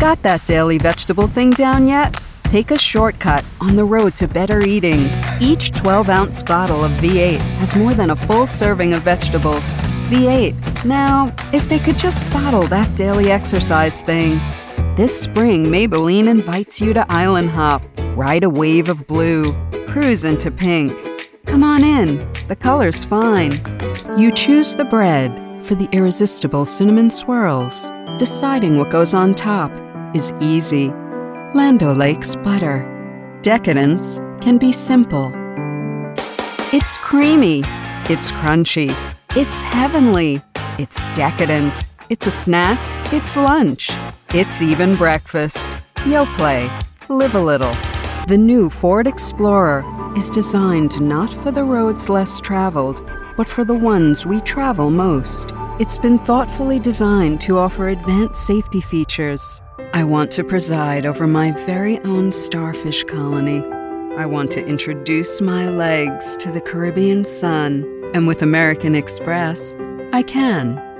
Got that daily vegetable thing down yet? Take a shortcut on the road to better eating. Each 12-ounce bottle of V8 has more than a full serving of vegetables. V8. Now, if they could just bottle that daily exercise thing. This spring, Maybelline invites you to island hop, ride a wave of blue, cruise into pink. Come on in, the color's fine. You choose the bread for the irresistible cinnamon swirls. Deciding what goes on top is easy. Land O'Lakes butter. Decadence can be simple. It's creamy. It's crunchy. It's heavenly. It's decadent. It's a snack. It's lunch. It's even breakfast. Yoplait. Live a little. The new Ford Explorer is designed not for the roads less traveled, but for the ones we travel most. It's been thoughtfully designed to offer advanced safety features. I want to preside over my very own starfish colony. I want to introduce my legs to the Caribbean sun. And with American Express, I can.